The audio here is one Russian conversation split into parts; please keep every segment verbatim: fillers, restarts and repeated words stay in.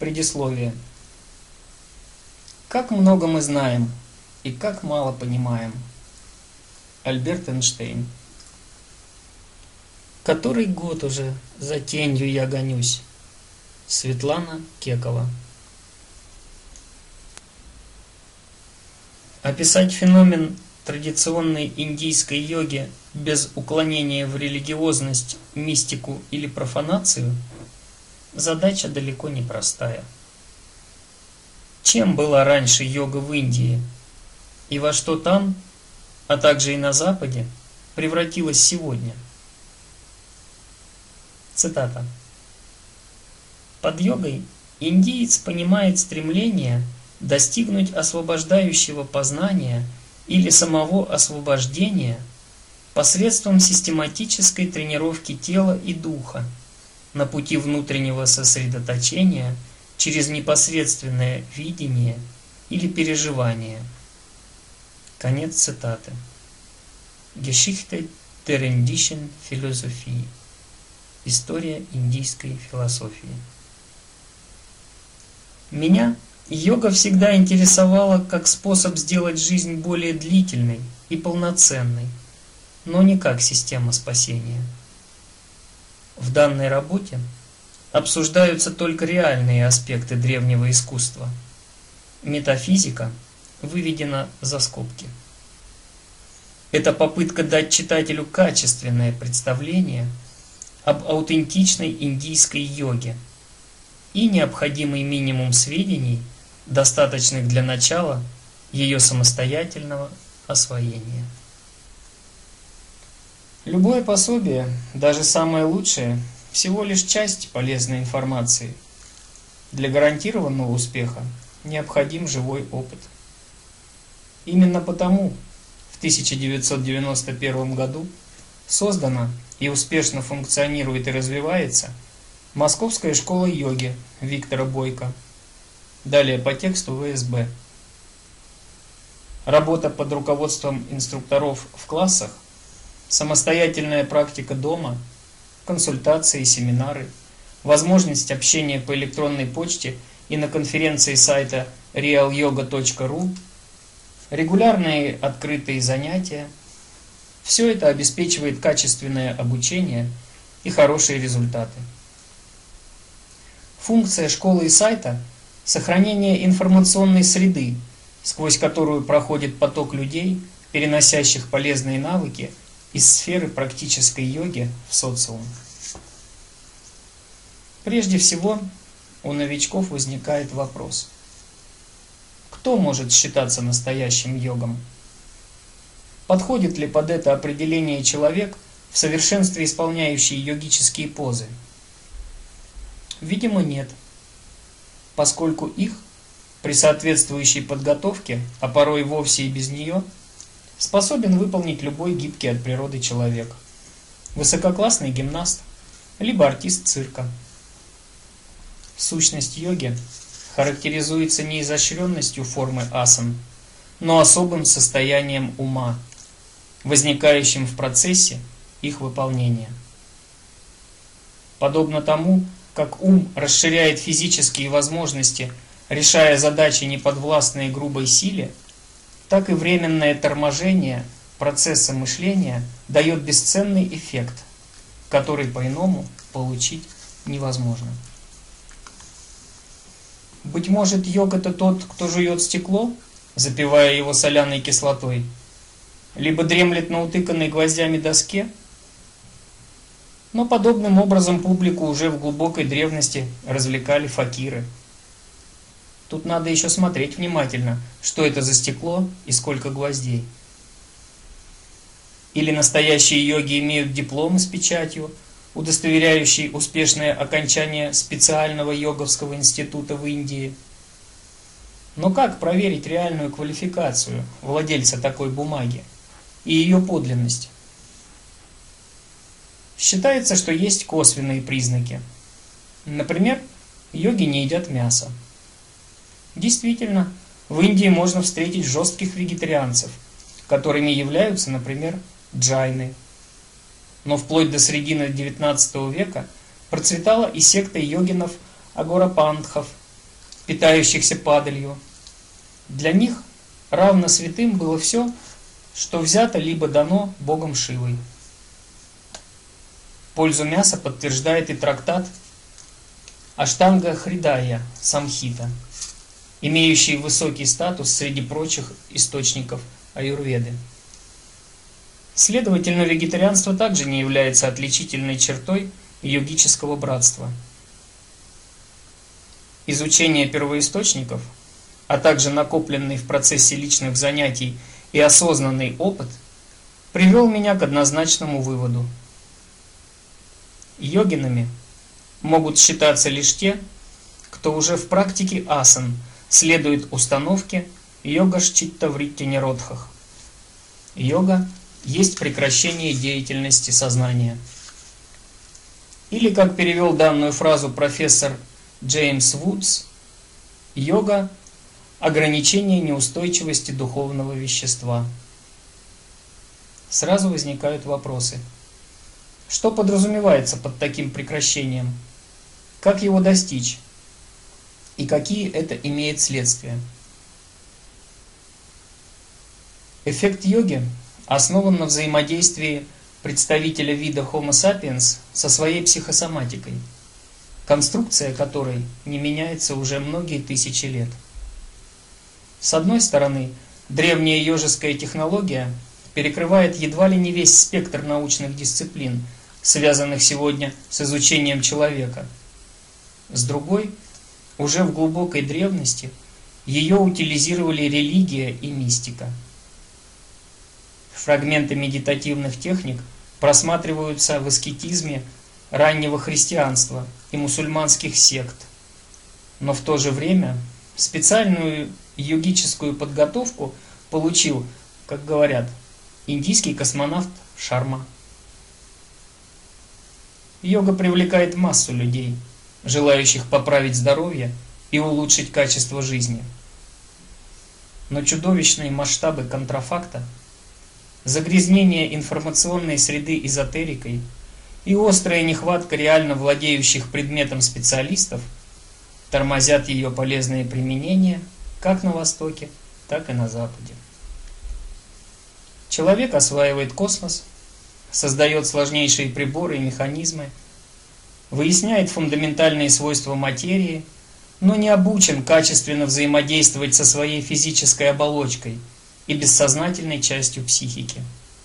Предисловие. Как много мы знаем и как мало понимаем. Альберт Эйнштейн. Который год уже за тенью я гонюсь. Светлана Кекова. Описать феномен традиционной индийской йоги без уклонения в религиозность, мистику или профанацию – задача далеко не простая. Чем была раньше йога в Индии и во что там, а также и на Западе, превратилась сегодня? Цитата. Под йогой индиец понимает стремление достигнуть освобождающего познания или самого освобождения посредством систематической тренировки тела и духа на пути внутреннего сосредоточения через непосредственное видение или переживание. Конец цитаты. Geschichte der indischen Philosophie. История индийской философии. Меня йога всегда интересовала как способ сделать жизнь более длительной и полноценной, но не как система спасения. В данной работе обсуждаются только реальные аспекты древнего искусства. Метафизика выведена за скобки. Это попытка дать читателю качественное представление об аутентичной индийской йоге и необходимый минимум сведений, достаточных для начала ее самостоятельного освоения. Любое пособие, даже самое лучшее, всего лишь часть полезной информации. Для гарантированного успеха необходим живой опыт. Именно потому в тысяча девятьсот девяносто первом году создана и успешно функционирует и развивается Московская школа йоги Виктора Бойко. Далее по тексту вэ эс бэ. Работа под руководством инструкторов в классах, самостоятельная практика дома, консультации, семинары, возможность общения по электронной почте и на конференции сайта реал йога точка ру, регулярные открытые занятия – все это обеспечивает качественное обучение и хорошие результаты. Функция школы и сайта – сохранение информационной среды, сквозь которую проходит поток людей, переносящих полезные навыки из сферы практической йоги в социум. Прежде всего, у новичков возникает вопрос: кто может считаться настоящим йогом? Подходит ли под это определение человек, в совершенстве исполняющий йогические позы? Видимо, нет, поскольку их, при соответствующей подготовке, а порой вовсе и без нее, способен выполнить любой гибкий от природы человек, высококлассный гимнаст, либо артист цирка. Сущность йоги характеризуется не изощренностью формы асан, но особым состоянием ума, возникающим в процессе их выполнения. Подобно тому, как ум расширяет физические возможности, решая задачи, неподвластные грубой силе, так и временное торможение процесса мышления дает бесценный эффект, который по-иному получить невозможно. Быть может, йог – это тот, кто жует стекло, запивая его соляной кислотой, либо дремлет на утыканной гвоздями доске? Но подобным образом публику уже в глубокой древности развлекали факиры. Тут надо еще смотреть внимательно, что это за стекло и сколько гвоздей. Или настоящие йоги имеют дипломы с печатью, удостоверяющие успешное окончание специального йоговского института в Индии. Но как проверить реальную квалификацию владельца такой бумаги и ее подлинность? Считается, что есть косвенные признаки. Например, йоги не едят мясо. Действительно, в Индии можно встретить жестких вегетарианцев, которыми являются, например, джайны. Но вплоть до середины девятнадцатого века процветала и секта йогинов-агорапантхов, питающихся падалью. Для них равно святым было все, что взято либо дано богом Шивой. Пользу мяса подтверждает и трактат Аштанга Хридая Самхита, имеющий высокий статус среди прочих источников аюрведы. Следовательно, вегетарианство также не является отличительной чертой йогического братства. Изучение первоисточников, а также накопленный в процессе личных занятий и осознанный опыт привел меня к однозначному выводу. Йогинами могут считаться лишь те, кто уже в практике асан следует установке йога-читтавритти-ниродхах. Йога есть прекращение деятельности сознания. Или, как перевел данную фразу профессор Джеймс Вудс, йога – ограничение неустойчивости духовного вещества. Сразу возникают вопросы. Что подразумевается под таким прекращением? Как его достичь? И какие это имеет следствия? Эффект йоги основан на взаимодействии представителя вида Homo sapiens со своей психосоматикой, конструкция которой не меняется уже многие тысячи лет. С одной стороны, древняя йожеская технология перекрывает едва ли не весь спектр научных дисциплин, связанных сегодня с изучением человека. С другой, уже в глубокой древности ее утилизировали религия и мистика. Фрагменты медитативных техник просматриваются в аскетизме раннего христианства и мусульманских сект, но в то же время специальную йогическую подготовку получил, как говорят, индийский космонавт Шарма. Йога привлекает массу людей, желающих поправить здоровье и улучшить качество жизни. Но чудовищные масштабы контрафакта, загрязнение информационной среды эзотерикой и острая нехватка реально владеющих предметом специалистов тормозят ее полезные применения как на Востоке, так и на Западе. Человек осваивает космос, создает сложнейшие приборы и механизмы, выясняет фундаментальные свойства материи, но не обучен качественно взаимодействовать со своей физической оболочкой и бессознательной частью психики.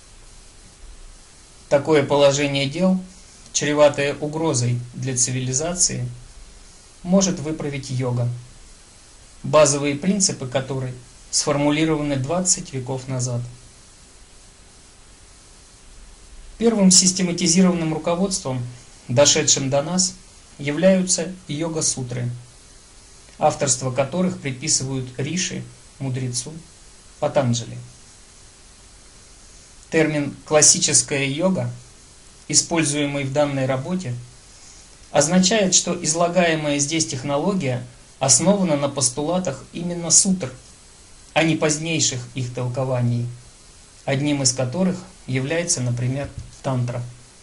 Такое положение дел, чреватое угрозой для цивилизации, может выправить йога, базовые принципы которой сформулированы двадцать веков назад. Первым систематизированным руководством, дошедшим до нас, являются йога-сутры, авторство которых приписывают Риши, мудрецу Патанджали. Термин «классическая йога», используемый в данной работе, означает, что излагаемая здесь технология основана на постулатах именно сутр, а не позднейших их толкований, одним из которых является, например, тантра.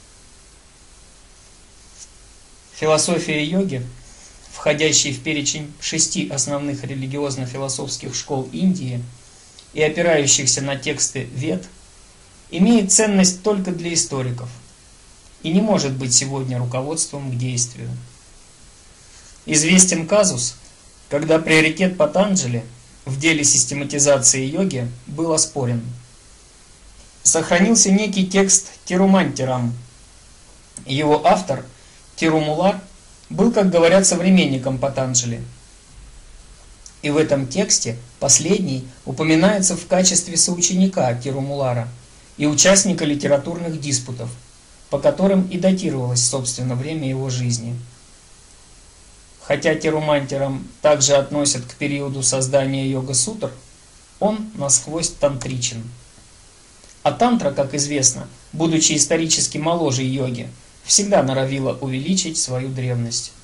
Философия йоги, входящая в перечень шести основных религиозно-философских школ Индии и опирающихся на тексты Вед, имеет ценность только для историков и не может быть сегодня руководством к действию. Известен казус, когда приоритет Патанджали в деле систематизации йоги был оспорен. Сохранился некий текст Тирумантирам. Его автор, Тирумулар, был, как говорят, современником Патанджали. И в этом тексте последний упоминается в качестве соученика Тирумулара и участника литературных диспутов, по которым и датировалось, собственно, время его жизни. Хотя Тирумантирам также относят к периоду создания йога-сутр, он насквозь тантричен. А тантра, как известно, будучи исторически моложе йоги, всегда норовила увеличить свою древность.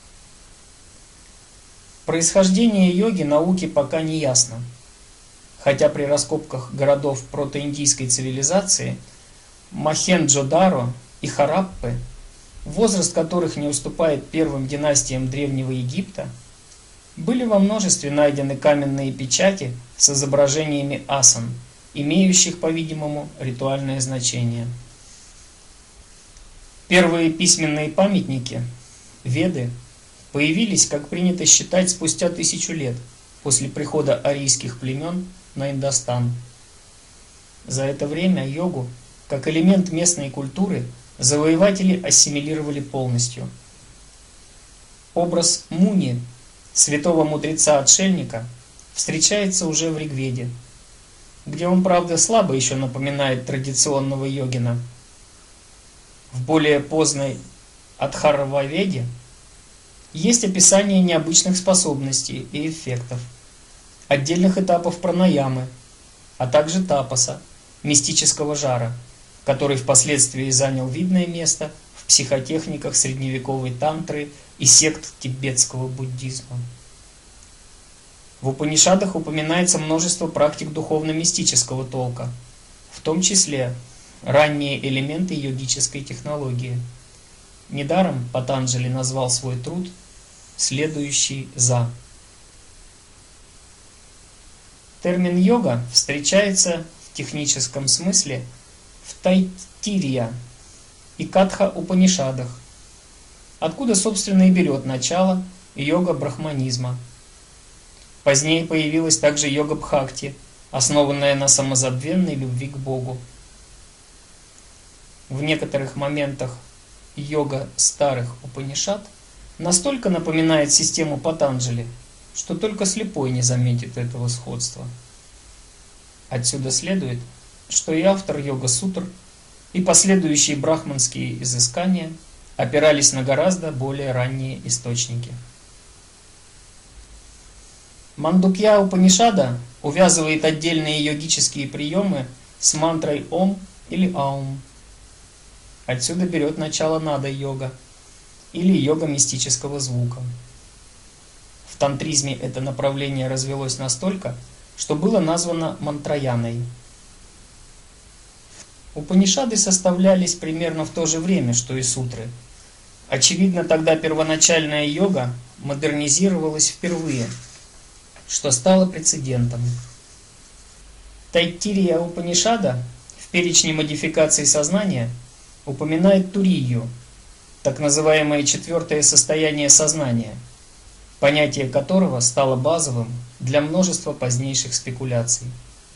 Происхождение йоги науке пока не ясно, хотя при раскопках городов протоиндийской цивилизации Мохенджо-Даро и Хараппы, возраст которых не уступает первым династиям Древнего Египта, были во множестве найдены каменные печати с изображениями асан, имеющих, по-видимому, ритуальное значение. Первые письменные памятники, Веды, появились, как принято считать, спустя тысячу лет после прихода арийских племен на Индостан. За это время йогу, как элемент местной культуры, завоеватели ассимилировали полностью. Образ Муни, святого мудреца-отшельника, встречается уже в Ригведе, где он, правда, слабо еще напоминает традиционного йогина. В более поздней Атхарваведе есть описание необычных способностей и эффектов, отдельных этапов пранаямы, а также тапаса, мистического жара, который впоследствии занял видное место в психотехниках средневековой тантры и сект тибетского буддизма. В Упанишадах упоминается множество практик духовно-мистического толка, в том числе ранние элементы йогической технологии. Недаром Патанджали назвал свой труд «Следующий за». Термин «йога» встречается в техническом смысле в Тайтирья и Катха-Упанишадах, откуда, собственно, и берет начало йога брахманизма. Позднее появилась также йога Бхакти, основанная на самозабвенной любви к Богу. В некоторых моментах йога старых Упанишад настолько напоминает систему Патанджали, что только слепой не заметит этого сходства. Отсюда следует, что и автор йога-сутр, и последующие брахманские изыскания опирались на гораздо более ранние источники. Мандукья Упанишада увязывает отдельные йогические приемы с мантрой Ом или Аум. Отсюда берет начало нада-йога или йога мистического звука. В тантризме это направление развелось настолько, что было названо мантраяной. Упанишады составлялись примерно в то же время, что и сутры. Очевидно, тогда первоначальная йога модернизировалась впервые, что стало прецедентом. Тайтирия Упанишада в перечне модификаций сознания упоминает турию, так называемое четвертое состояние сознания, понятие которого стало базовым для множества позднейших спекуляций.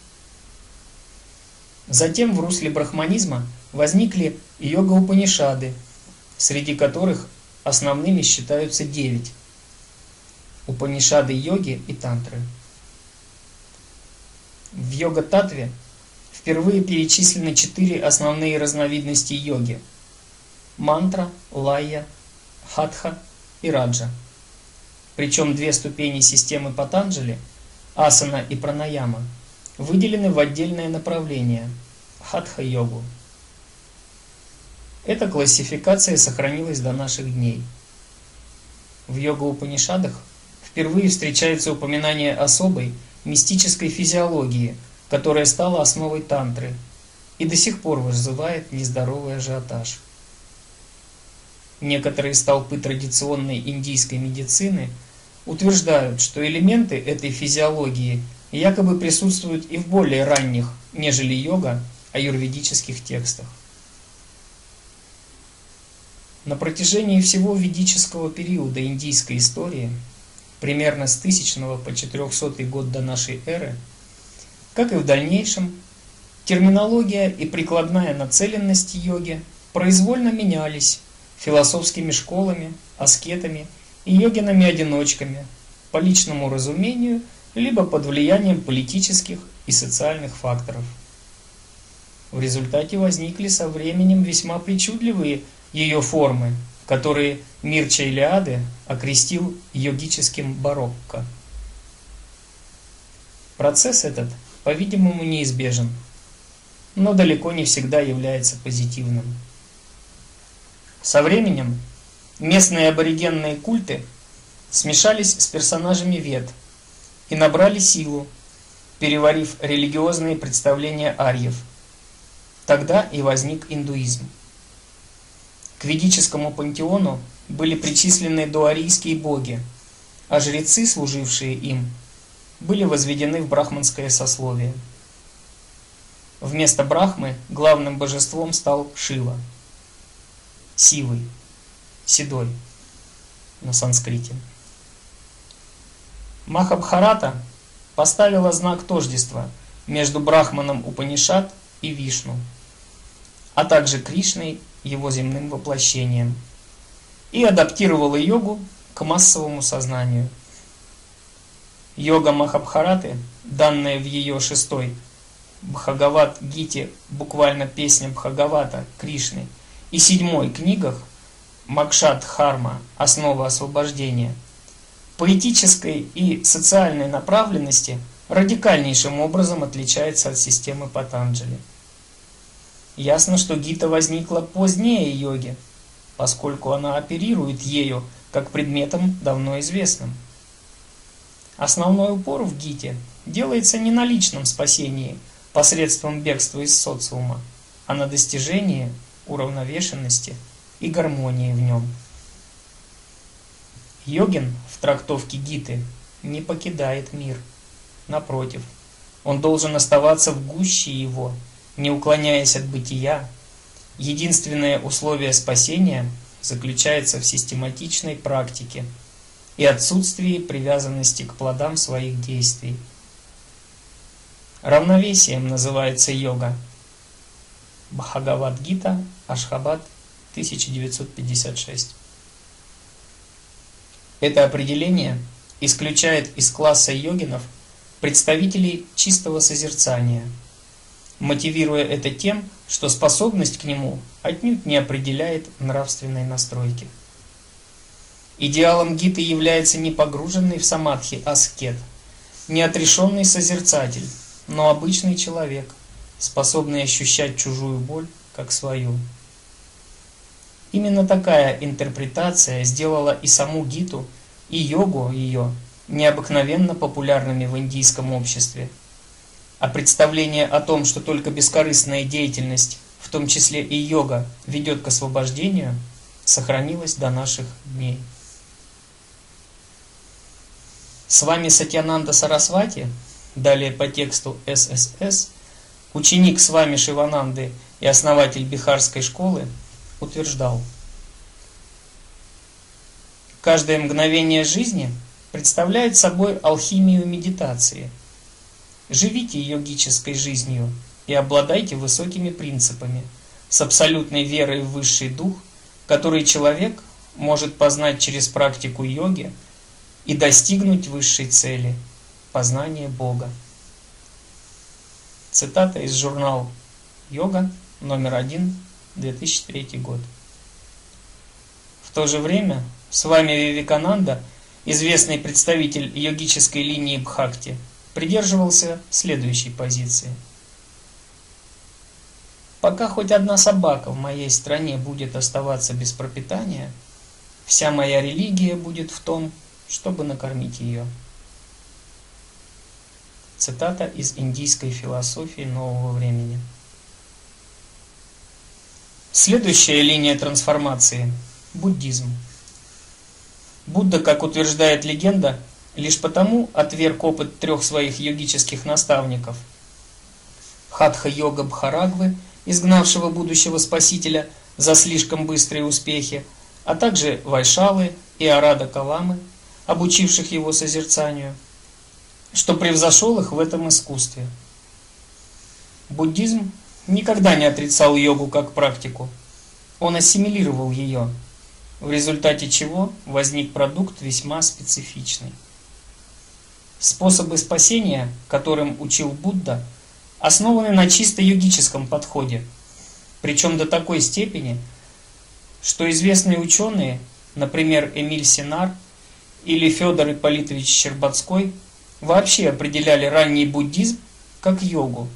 Затем в русле брахманизма возникли йога-упанишады, среди которых основными считаются девять упанишады йоги и тантры. В йога-татве впервые перечислены четыре основные разновидности йоги – мантра, лайя, хатха и раджа. Причем две ступени системы Патанджали, асана и пранаяма, выделены в отдельное направление – хатха-йогу. Эта классификация сохранилась до наших дней. В йога-упанишадах впервые встречается упоминание особой мистической физиологии, которая стала основой тантры и до сих пор вызывает нездоровый ажиотаж. Некоторые столпы традиционной индийской медицины утверждают, что элементы этой физиологии якобы присутствуют и в более ранних, нежели йога, аюрведических текстах. На протяжении всего ведического периода индийской истории, примерно с тысячного по четырехсотый год до нашей эры, как и в дальнейшем, терминология и прикладная нацеленность йоги произвольно менялись философскими школами, аскетами и йогинами-одиночками по личному разумению либо под влиянием политических и социальных факторов. В результате возникли со временем весьма причудливые ее формы, которые Мирча Илиады окрестил йогическим барокко. Процесс этот, по-видимому, неизбежен, но далеко не всегда является позитивным. Со временем местные аборигенные культы смешались с персонажами Вед и набрали силу, переварив религиозные представления арьев. Тогда и возник индуизм. К ведическому пантеону были причислены доарийские боги, а жрецы, служившие им, были возведены в брахманское сословие. Вместо Брахмы главным божеством стал Шива, Сивый, седой на санскрите. Махабхарата поставила знак тождества между Брахманом Упанишад и Вишну, а также Кришной, его земным воплощением, и адаптировала йогу к массовому сознанию. Йога Махабхараты, данная в ее шестой Бхагавад-гите, буквально песня Бхагавата Кришны, и седьмой книгах Мокшадхарма, основа освобождения, поэтической и социальной направленности радикальнейшим образом отличается от системы Патанджали. Ясно, что гита возникла позднее йоги, поскольку она оперирует ею как предметом давно известным. Основной упор в гите делается не на личном спасении посредством бегства из социума, а на достижении уравновешенности и гармонии в нем. Йогин в трактовке гиты не покидает мир. Напротив, он должен оставаться в гуще его, не уклоняясь от бытия. Единственное условие спасения заключается в систематичной практике и отсутствии привязанности к плодам своих действий. Равновесием называется йога. Бхагавад-гита, Ашхабад, тысяча девятьсот пятьдесят шесть. Это определение исключает из класса йогинов представителей чистого созерцания, мотивируя это тем, что способность к нему отнюдь не определяет нравственной настройки. Идеалом гиты является не погруженный в самадхи аскет, не отрешенный созерцатель, но обычный человек, способный ощущать чужую боль как свою. Именно такая интерпретация сделала и саму гиту, и йогу ее необыкновенно популярными в индийском обществе. А представление о том, что только бескорыстная деятельность, в том числе и йога, ведет к освобождению, сохранилось до наших дней. С вами Сатьянанда Сарасвати, далее по тексту эс эс эс, ученик с вами Шивананды и основатель Бихарской школы, утверждал: каждое мгновение жизни представляет собой алхимию медитации. Живите йогической жизнью и обладайте высокими принципами, с абсолютной верой в высший дух, который человек может познать через практику йоги и достигнуть высшей цели – познания Бога. Цитата из журнала «Йога», номер один, две тысячи третий год. В то же время с вами Вивекананда, известный представитель йогической линии Бхакти, придерживался следующей позиции. Пока хоть одна собака в моей стране будет оставаться без пропитания, вся моя религия будет в том, чтобы накормить ее. Цитата из индийской философии нового времени. Следующая линия трансформации – буддизм. Будда, как утверждает легенда, лишь потому отверг опыт трех своих йогических наставников – Хатха-йога Бхарагвы, изгнавшего будущего спасителя за слишком быстрые успехи, а также Вайшалы и Арада Каламы, обучивших его созерцанию, что превзошел их в этом искусстве. Буддизм никогда не отрицал йогу как практику, он ассимилировал ее, в результате чего возник продукт весьма специфичный. Способы спасения, которым учил Будда, основаны на чисто йогическом подходе, причем до такой степени, что известные ученые, например, Эмиль Сенар или Федор Ипполитович Щербацкой, вообще определяли ранний буддизм как йогу.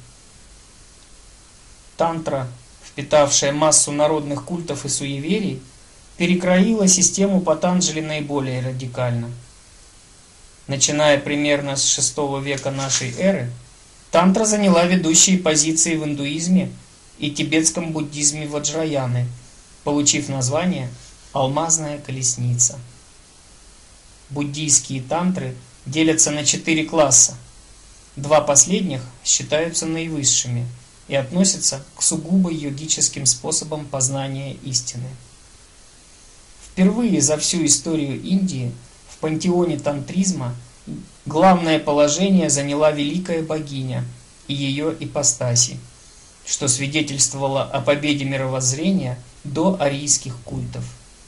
Тантра, впитавшая массу народных культов и суеверий, перекроила систему Патанджали наиболее радикально. Начиная примерно с шестого века нашей эры, тантра заняла ведущие позиции в индуизме и тибетском буддизме Ваджраяны, получив название «Алмазная колесница». буддийские тантры делятся на четыре класса. Два последних считаются наивысшими и относятся к сугубо йогическим способам познания истины. Впервые за всю историю Индии в пантеоне тантризма главное положение заняла великая богиня и ее ипостаси, что свидетельствовало о победе мировоззрения до арийских культов.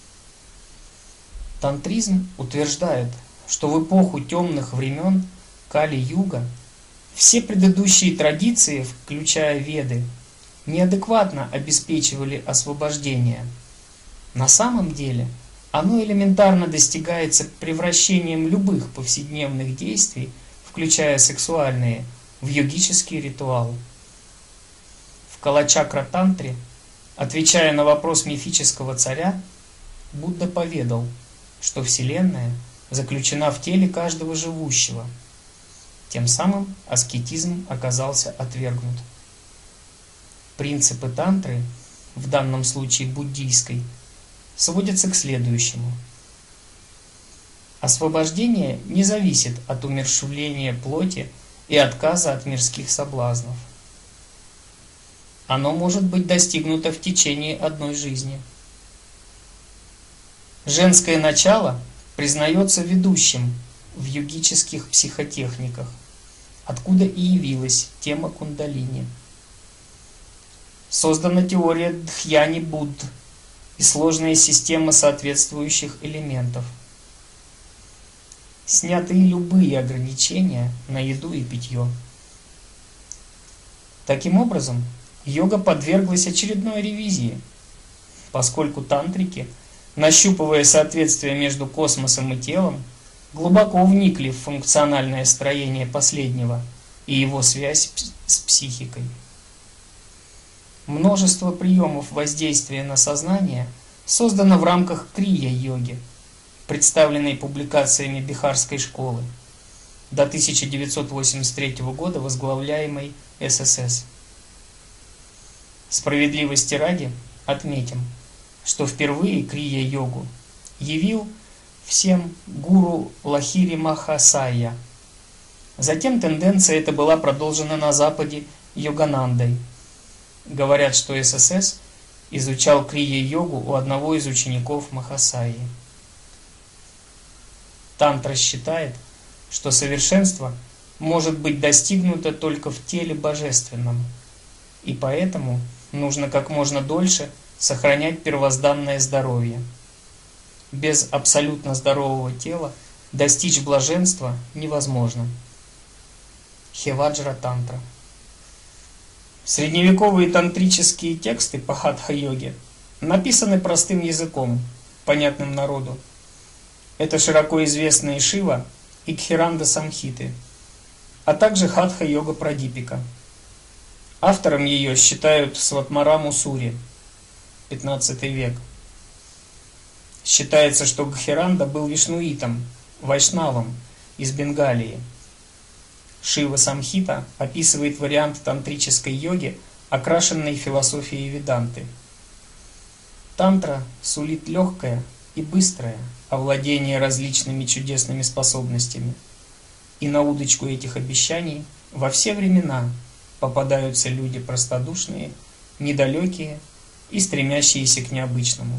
Тантризм утверждает, что в эпоху темных времен Кали-юга все предыдущие традиции, включая Веды, неадекватно обеспечивали освобождение. На самом деле оно элементарно достигается превращением любых повседневных действий, включая сексуальные, в йогический ритуал. В Калачакра-тантре, отвечая на вопрос мифического царя, Будда поведал, что Вселенная заключена в теле каждого живущего. Тем самым аскетизм оказался отвергнут. Принципы тантры, в данном случае буддийской, сводятся к следующему. Освобождение не зависит от умерщвления плоти и отказа от мирских соблазнов. Оно может быть достигнуто в течение одной жизни. Женское начало признается ведущим в йогических психотехниках, откуда и явилась тема кундалини. Создана теория Дхьяни-Будд и сложная система соответствующих элементов. Сняты любые ограничения на еду и питье. Таким образом, йога подверглась очередной ревизии, поскольку тантрики, нащупывая соответствие между космосом и телом, глубоко вникли в функциональное строение последнего и его связь с психикой. Множество приемов воздействия на сознание создано в рамках крия-йоги, представленной публикациями Бихарской школы, до тысяча девятьсот восемьдесят третьего года возглавляемой эс эс эс. Справедливости ради отметим, что впервые крия-йогу явил всем гуру Лахири Махасая. Затем тенденция эта была продолжена на Западе Йоганандой. Говорят, что эс эс эс изучал крия-йогу у одного из учеников Махасаи. Тантра считает, что совершенство может быть достигнуто только в теле божественном, и поэтому нужно как можно дольше сохранять первозданное здоровье. Без абсолютно здорового тела достичь блаженства невозможно. Хеваджра-тантра. Средневековые тантрические тексты по хатха-йоге написаны простым языком, понятным народу. Это широко известные Шива и Кхиранда-самхиты, а также хатха-йога-прадипика. Автором ее считают Сватмараму Сури, пятнадцатый век. Считается, что Гхиранда был вишнуитом, вайшнавом из Бенгалии. Шива-самхита описывает вариант тантрической йоги, окрашенной философией веданты. Тантра сулит легкое и быстрое овладение различными чудесными способностями, и на удочку этих обещаний во все времена попадаются люди простодушные, недалекие и стремящиеся к необычному.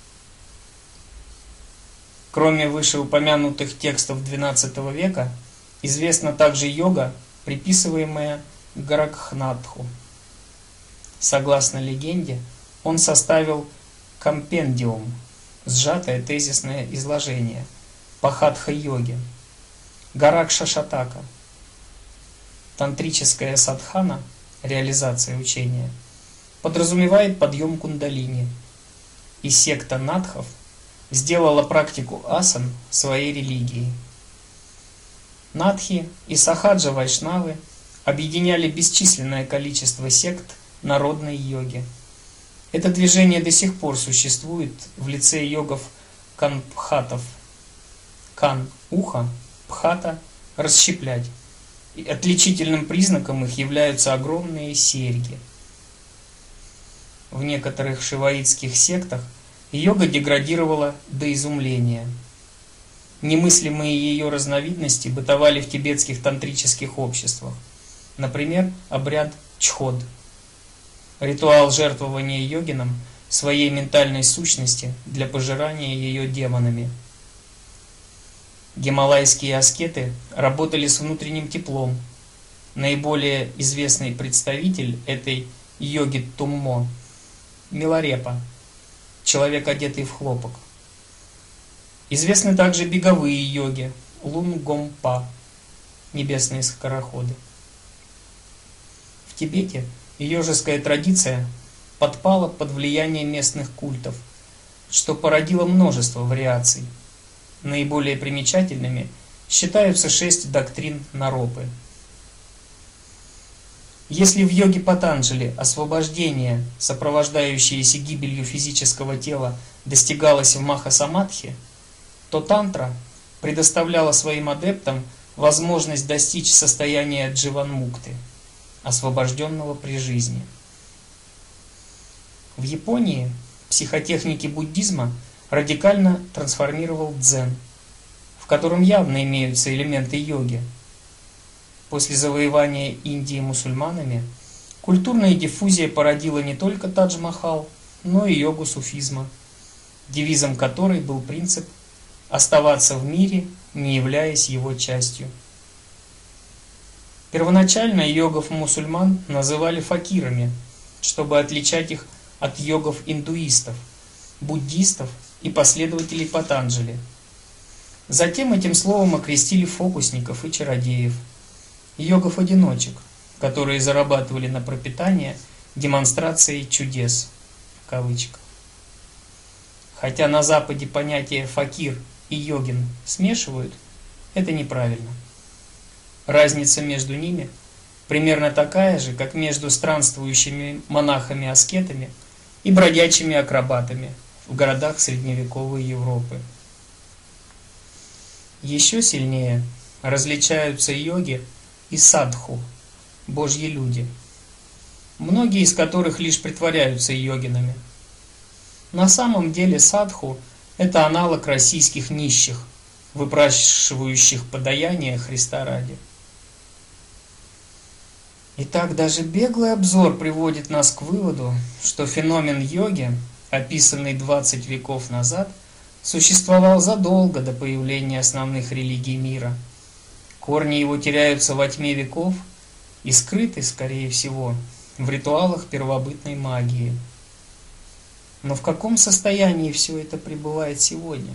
Кроме вышеупомянутых текстов двенадцатого века, известна также йога, приписываемая Горакхнатху. Согласно легенде, он составил компендиум, сжатое тезисное изложение, по хатха-йоге, Горакша-шатака. Тантрическая садхана, реализация учения, подразумевает подъем кундалини, и секта надхов сделала практику асан своей религией. Надхи и сахаджа вайшнавы объединяли бесчисленное количество сект народной йоги. Это движение до сих пор существует в лице йогов канпхатов. Кан – ухо, пхата – расщеплять. И отличительным признаком их являются огромные серьги. В некоторых шиваитских сектах йога деградировала до изумления. Немыслимые ее разновидности бытовали в тибетских тантрических обществах. Например, обряд чход. Ритуал жертвования йогинам своей ментальной сущности для пожирания ее демонами. Гималайские аскеты работали с внутренним теплом. Наиболее известный представитель этой йоги Туммо – Миларепа, человек, одетый в хлопок. Известны также беговые йоги – Лунгомпа, небесные скороходы. В Тибете йожеская традиция подпала под влияние местных культов, что породило множество вариаций. Наиболее примечательными считаются шесть доктрин Наропы. Если в йоге Патанджали освобождение, сопровождающееся гибелью физического тела, достигалось в Маха-самадхи, то тантра предоставляла своим адептам возможность достичь состояния дживанмукты, освобожденного при жизни. В Японии психотехники буддизма радикально трансформировал дзен, в котором явно имеются элементы йоги. После завоевания Индии мусульманами культурная диффузия породила не только Тадж-Махал, но и йогу суфизма, девизом которой был принцип оставаться в мире, не являясь его частью. Первоначально йогов-мусульман называли факирами, чтобы отличать их от йогов-индуистов, буддистов и последователей Патанджали. Затем этим словом окрестили фокусников и чародеев, йогов-одиночек, которые зарабатывали на пропитание демонстрацией чудес, в кавычках. Хотя на Западе понятия факир и йогин смешивают, это неправильно. Разница между ними примерно такая же, как между странствующими монахами-аскетами и бродячими акробатами в городах средневековой Европы. Еще сильнее различаются йоги и садху, божьи люди, многие из которых лишь притворяются йогинами. На самом деле садху – это аналог российских нищих, выпрашивающих подаяние Христа ради. Итак, даже беглый обзор приводит нас к выводу, что феномен йоги, описанный двадцать веков назад, существовал задолго до появления основных религий мира. Корни его теряются во тьме веков и скрыты, скорее всего, в ритуалах первобытной магии. Но в каком состоянии все это пребывает сегодня?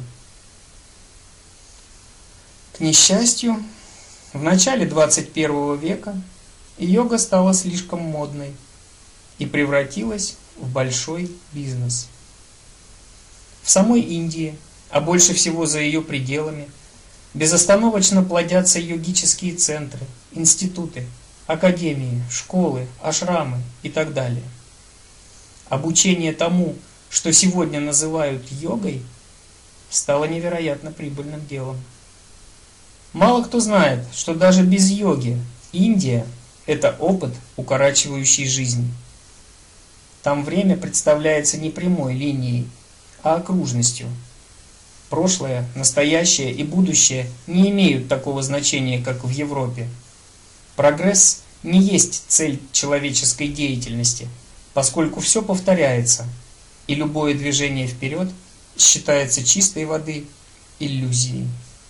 К несчастью, в начале двадцать первого века йога стала слишком модной и превратилась в большой бизнес. В самой Индии, а больше всего за ее пределами, безостановочно плодятся йогические центры, институты, академии, школы, ашрамы и так далее. Обучение тому, что сегодня называют йогой, стало невероятно прибыльным делом. Мало кто знает, что даже без йоги Индия – это опыт, укорачивающий жизнь. Там время представляется не прямой линией, а окружностью. Прошлое, настоящее и будущее не имеют такого значения, как в Европе. Прогресс не есть цель человеческой деятельности, поскольку все повторяется, и любое движение вперед считается чистой воды иллюзией.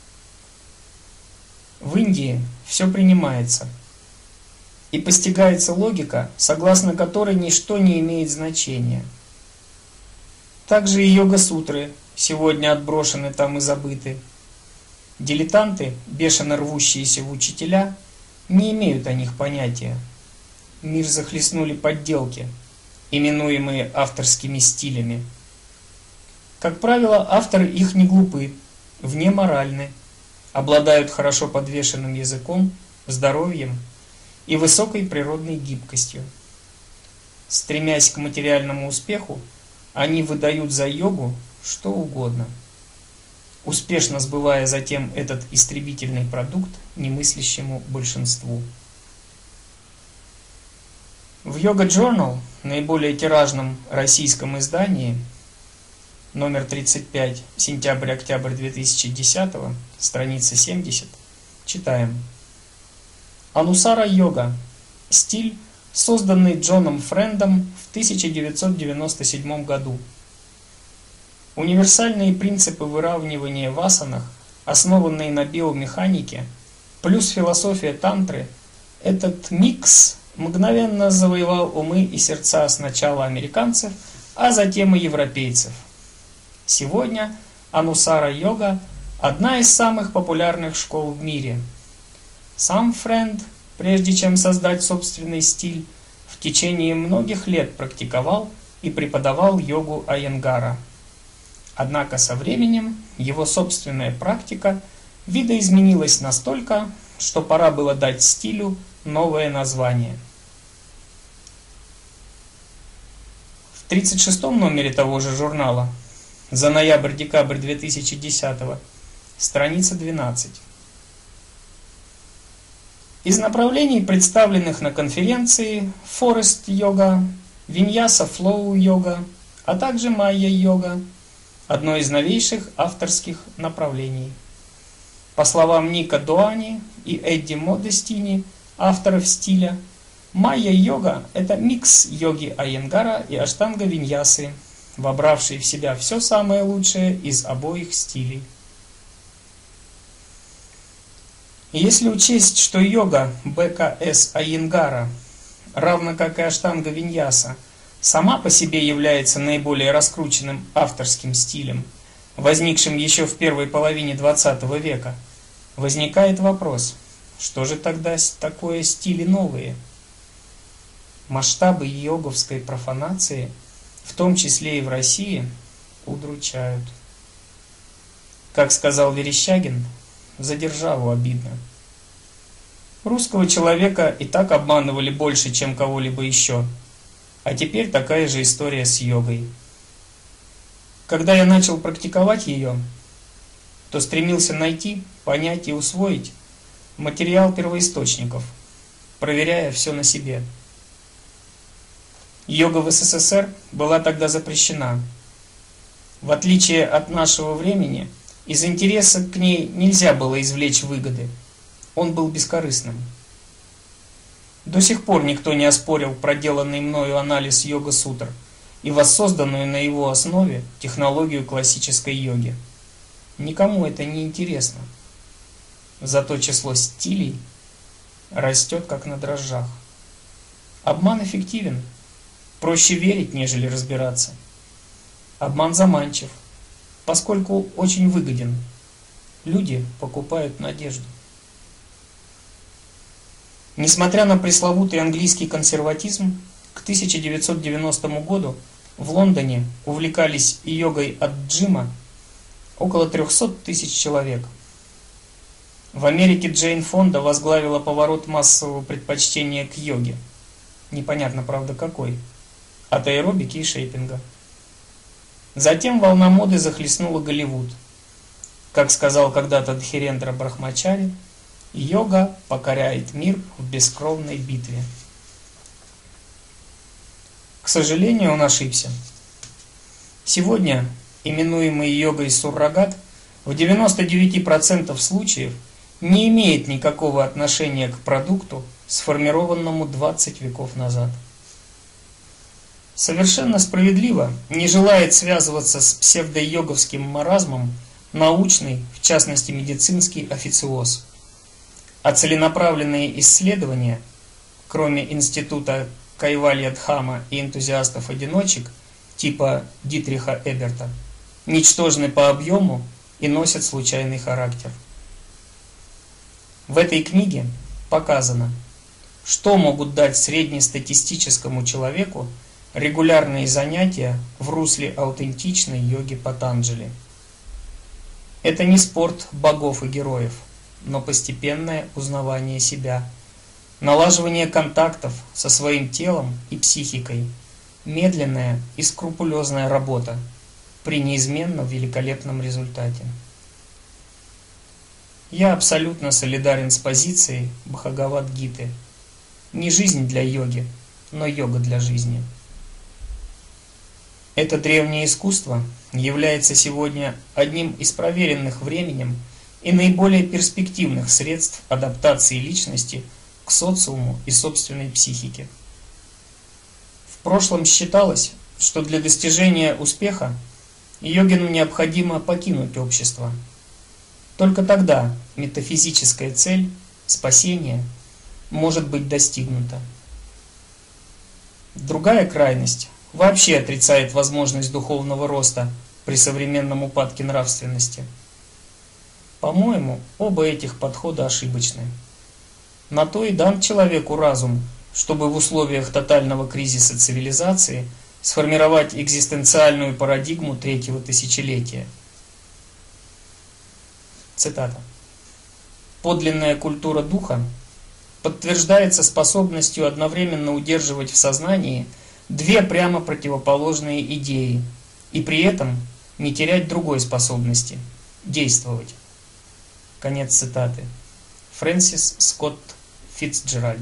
В Индии все принимается, и постигается логика, согласно которой ничто не имеет значения. Также и йога-сутры сегодня отброшены там и забыты. Дилетанты, бешено рвущиеся в учителя, не имеют о них понятия. Мир захлестнули подделки, именуемые авторскими стилями. Как правило, авторы их не глупы, вне моральны, обладают хорошо подвешенным языком, здоровьем и высокой природной гибкостью. Стремясь к материальному успеху, они выдают за йогу что угодно, успешно сбывая затем этот истребительный продукт немыслящему большинству. В Yoga Journal, наиболее тиражном российском издании, номер тридцать пять, сентябрь-октябрь две тысячи десятого, страница семьдесят, читаем. Анусара-йога. Стиль, созданный Джоном Френдом в тысяча девятьсот девяносто седьмом году. Универсальные принципы выравнивания в асанах, основанные на биомеханике, плюс философия тантры, этот микс мгновенно завоевал умы и сердца сначала американцев, а затем и европейцев. Сегодня Анусара-йога – одна из самых популярных школ в мире. Сам Френд, прежде чем создать собственный стиль, в течение многих лет практиковал и преподавал йогу Айенгара. Однако со временем его собственная практика видоизменилась настолько, что пора было дать стилю новое название. В тридцать шестом номере того же журнала за ноябрь-декабрь две тысячи десятого, страница двенадцать. Из направлений, представленных на конференции, форест-йога, виньяса-флоу-йога, а также майя-йога – одно из новейших авторских направлений. По словам Ника Доани и Эдди Модестини, авторов стиля, майя-йога – это микс йоги Айенгара и аштанга-виньясы, вобравший в себя все самое лучшее из обоих стилей. Если учесть, что йога бэ ка эс Айенгара, равно как и аштанга-виньяса, сама по себе является наиболее раскрученным авторским стилем, возникшим еще в первой половине двадцатого века, возникает вопрос, что же тогда такое стили новые? Масштабы йоговской профанации, в том числе и в России, удручают. Как сказал Верещагин, за державу обидно. Русского человека и так обманывали больше, чем кого-либо еще. А теперь такая же история с йогой. Когда я начал практиковать ее, то стремился найти, понять и усвоить материал первоисточников, проверяя все на себе. Йога в эс эс эс эр была тогда запрещена. В отличие от нашего времени, из интереса к ней нельзя было извлечь выгоды. Он был бескорыстным. До сих пор никто не оспорил проделанный мною анализ йога-сутр и воссозданную на его основе технологию классической йоги. Никому это не интересно. Зато число стилей растет как на дрожжах. Обман эффективен. Проще верить, нежели разбираться. Обман заманчив, поскольку очень выгоден. Люди покупают надежду. Несмотря на пресловутый английский консерватизм, к тысяча девятьсот девяностому году в Лондоне увлекались йогой от Джима около трехсот тысяч человек. В Америке Джейн Фонда возглавила поворот массового предпочтения к йоге. Непонятно, правда, какой. От аэробики и шейпинга. Затем волна моды захлестнула Голливуд. Как сказал когда-то Дхирендра Брахмачари, йога покоряет мир в бескровной битве. К сожалению, он ошибся. Сегодня именуемый йогой суррогат в девяноста девяти процентах случаев не имеет никакого отношения к продукту, сформированному двадцать веков назад. Совершенно справедливо не желает связываться с псевдойоговским маразмом научный, в частности медицинский официоз. А целенаправленные исследования, кроме института Кайвалья-Дхама и энтузиастов-одиночек, типа Дитриха Эберта, ничтожны по объему и носят случайный характер. В этой книге показано, что могут дать среднестатистическому человеку регулярные занятия в русле аутентичной йоги Патанджали. Это не спорт богов и героев, но постепенное узнавание себя, налаживание контактов со своим телом и психикой, медленная и скрупулезная работа при неизменно великолепном результате. Я абсолютно солидарен с позицией Бхагавад-гиты. Не жизнь для йоги, но йога для жизни. Это древнее искусство является сегодня одним из проверенных временем и наиболее перспективных средств адаптации личности к социуму и собственной психике. В прошлом считалось, что для достижения успеха йогину необходимо покинуть общество. Только тогда метафизическая цель спасения может быть достигнута. Другая крайность вообще отрицает возможность духовного роста при современном упадке нравственности. По-моему, оба этих подхода ошибочны. На то и дан человеку разум, чтобы в условиях тотального кризиса цивилизации сформировать экзистенциальную парадигму третьего тысячелетия. Цитата. «Подлинная культура духа подтверждается способностью одновременно удерживать в сознании две прямо противоположные идеи и при этом не терять другой способности – действовать». Конец цитаты. Фрэнсис Скотт Фицджеральд.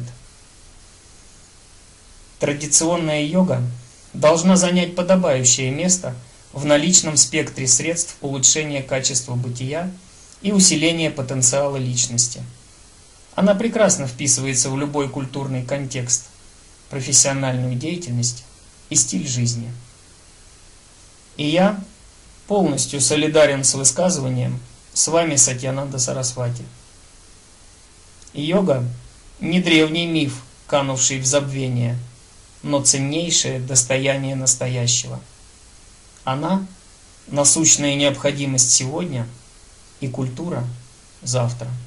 Традиционная йога должна занять подобающее место в наличном спектре средств улучшения качества бытия и усиления потенциала личности. Она прекрасно вписывается в любой культурный контекст, профессиональную деятельность и стиль жизни. И я полностью солидарен с высказыванием «С вами Сатьянанда Сарасвати». Йога – не древний миф, канувший в забвение, но ценнейшее достояние настоящего. Она – насущная необходимость сегодня и культура завтра.